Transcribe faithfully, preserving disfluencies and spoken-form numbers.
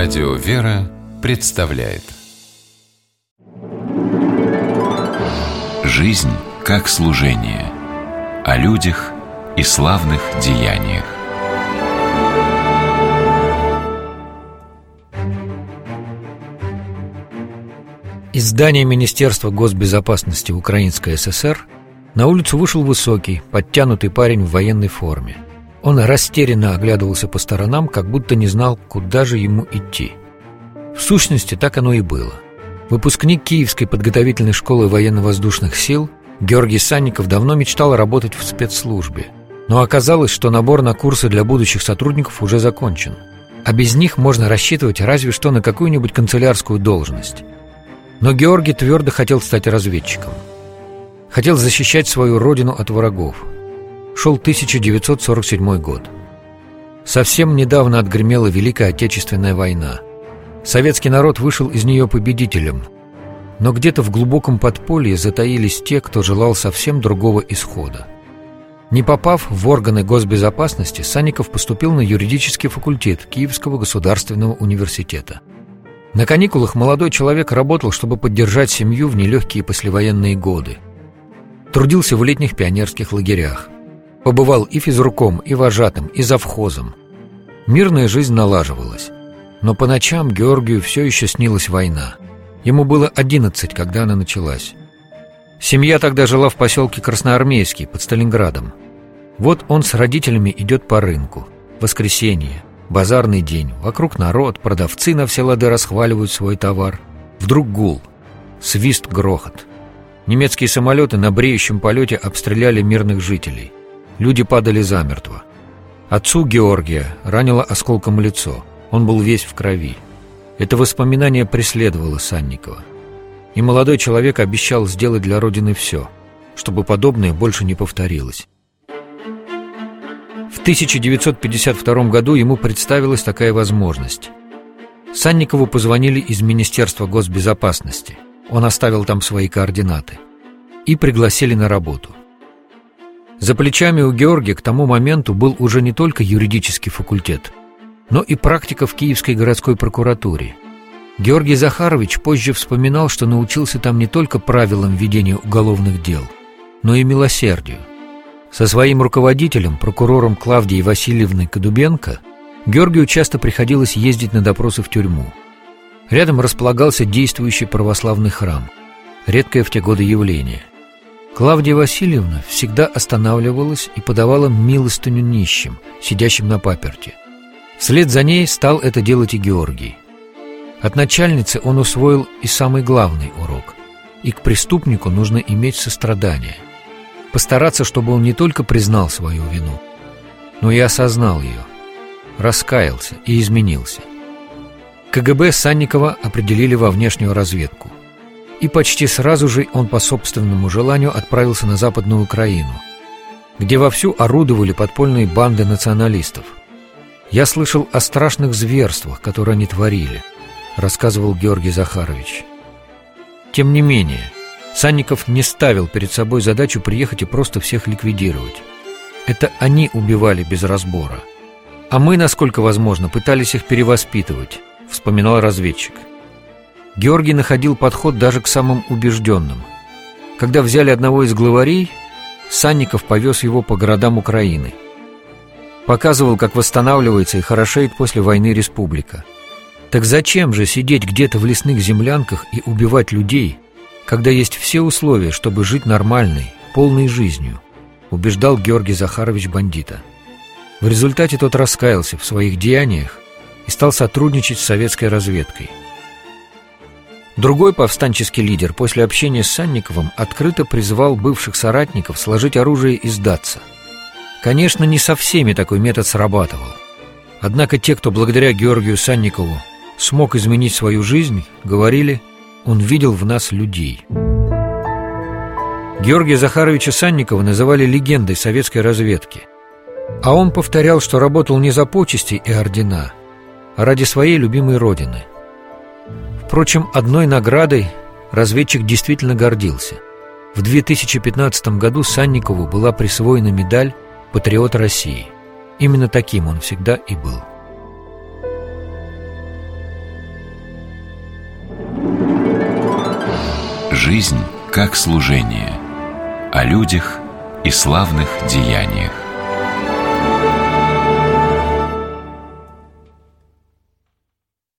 Радио «Вера» представляет «Жизнь как служение» о людях и славных деяниях. Из здания Министерства госбезопасности Украинской ССР на улицу вышел высокий, подтянутый парень в военной форме. Он растерянно оглядывался по сторонам, как будто не знал, куда же ему идти. В сущности, так оно и было. Выпускник Киевской подготовительной школы военно-воздушных сил Георгий Санников давно мечтал работать в спецслужбе. Но оказалось, что набор на курсы для будущих сотрудников уже закончен. А без них можно рассчитывать разве что на какую-нибудь канцелярскую должность. Но Георгий твердо хотел стать разведчиком. Хотел защищать свою родину от врагов. Шел тысяча девятьсот сорок седьмой год. Совсем недавно отгремела Великая Отечественная война. Советский народ вышел из нее победителем. Но где-то в глубоком подполье затаились те, кто желал совсем другого исхода. Не попав в органы госбезопасности, Санников поступил на юридический факультет Киевского государственного университета. На каникулах молодой человек работал, чтобы поддержать семью в нелегкие послевоенные годы. Трудился в летних пионерских лагерях. Побывал и физруком, и вожатым, и завхозом. Мирная жизнь налаживалась. Но по ночам Георгию все еще снилась война. Ему было одиннадцать, когда она началась. Семья тогда жила в поселке Красноармейский под Сталинградом. Вот он с родителями идет по рынку. Воскресенье, базарный день. Вокруг народ, продавцы на все лады расхваливают свой товар. Вдруг гул, свист, грохот. Немецкие самолеты на бреющем полете обстреляли мирных жителей. Люди падали замертво. Отцу Георгия ранило осколком лицо. Он был весь в крови. Это воспоминание преследовало Санникова. И молодой человек обещал сделать для Родины все, чтобы подобное больше не повторилось. В тысяча девятьсот пятьдесят втором году ему представилась такая возможность. Санникову позвонили из Министерства госбезопасности. Он оставил там свои координаты. И пригласили на работу. За плечами у Георгия к тому моменту был уже не только юридический факультет, но и практика в Киевской городской прокуратуре. Георгий Захарович позже вспоминал, что научился там не только правилам ведения уголовных дел, но и милосердию. Со своим руководителем, прокурором Клавдией Васильевной Кадубенко, Георгию часто приходилось ездить на допросы в тюрьму. Рядом располагался действующий православный храм, редкое в те годы явление. Клавдия Васильевна всегда останавливалась и подавала милостыню нищим, сидящим на паперти. Вслед за ней стал это делать и Георгий. От начальницы он усвоил и самый главный урок. И к преступнику нужно иметь сострадание. Постараться, чтобы он не только признал свою вину, но и осознал ее, раскаялся и изменился. КГБ Санникова определили во внешнюю разведку. И почти сразу же он по собственному желанию отправился на Западную Украину, где вовсю орудовали подпольные банды националистов. «Я слышал о страшных зверствах, которые они творили», — рассказывал Георгий Захарович. Тем не менее, Санников не ставил перед собой задачу приехать и просто всех ликвидировать. Это они убивали без разбора. А мы, насколько возможно, пытались их перевоспитывать, вспоминал разведчик. Георгий находил подход даже к самым убежденным. Когда взяли одного из главарей, Санников повез его по городам Украины. Показывал, как восстанавливается и хорошеет после войны республика. Так зачем же сидеть где-то в лесных землянках и убивать людей, когда есть все условия, чтобы жить нормальной, полной жизнью, убеждал Георгий Захарович бандита. В результате тот раскаялся в своих деяниях и стал сотрудничать с советской разведкой. Другой повстанческий лидер после общения с Санниковым открыто призвал бывших соратников сложить оружие и сдаться. Конечно, не со всеми такой метод срабатывал. Однако те, кто благодаря Георгию Санникову смог изменить свою жизнь, говорили: «Он видел в нас людей». Георгия Захаровича Санникова называли легендой советской разведки. А он повторял, что работал не за почести и ордена, а ради своей любимой родины. Впрочем, одной наградой разведчик действительно гордился. В две тысячи пятнадцатом году Санникову была присвоена медаль «Патриот России». Именно таким он всегда и был. Жизнь как служение. О людях и славных деяниях.